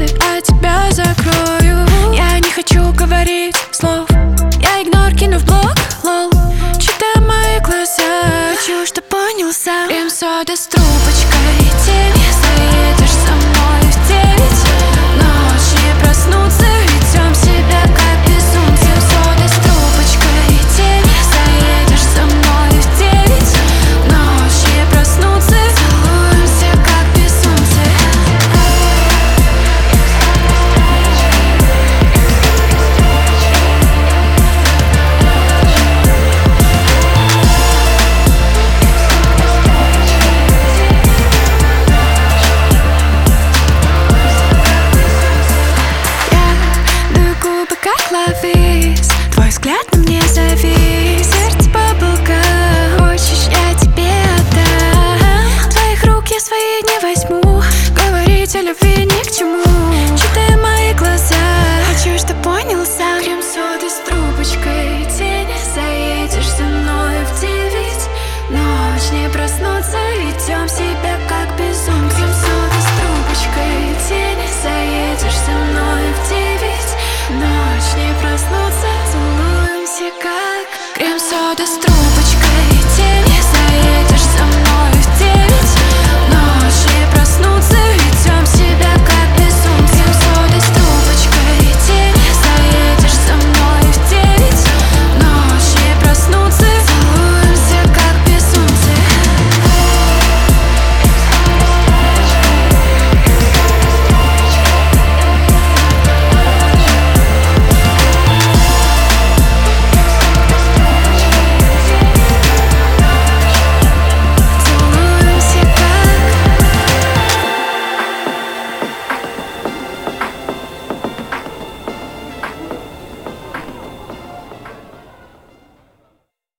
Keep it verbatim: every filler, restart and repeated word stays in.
границы, а тебя закрою. Я не хочу говорить слов, я игнор кину в блог, лол. Читай мои глаза, чего что понял сам. Крем-сода с трубочкой, тени, заедешь со мной в девять. Ночь не проснуться, ведем себя как безумцы. Крем-сода с трубочкой, тени, заедешь со мной в девять. Ночь не проснуться, целуемся как безумцы. Как ловись, твой взгляд на мне завис. Сердце бабулка, хочешь, я тебе отдам. Твоих рук я свои не возьму, говорить о любви ни к чему. Читай мои глаза, хочу, что понял сам. Крем-сода с трубочкой, тени, заедешь со мной в девять. Ночь не проснуться, ведем себя как безумцы. Крем-сода с трубочкой, тени, заедешь со мной в девять. Ночь не проснуться, целуемся как крем-сода с трубочкой.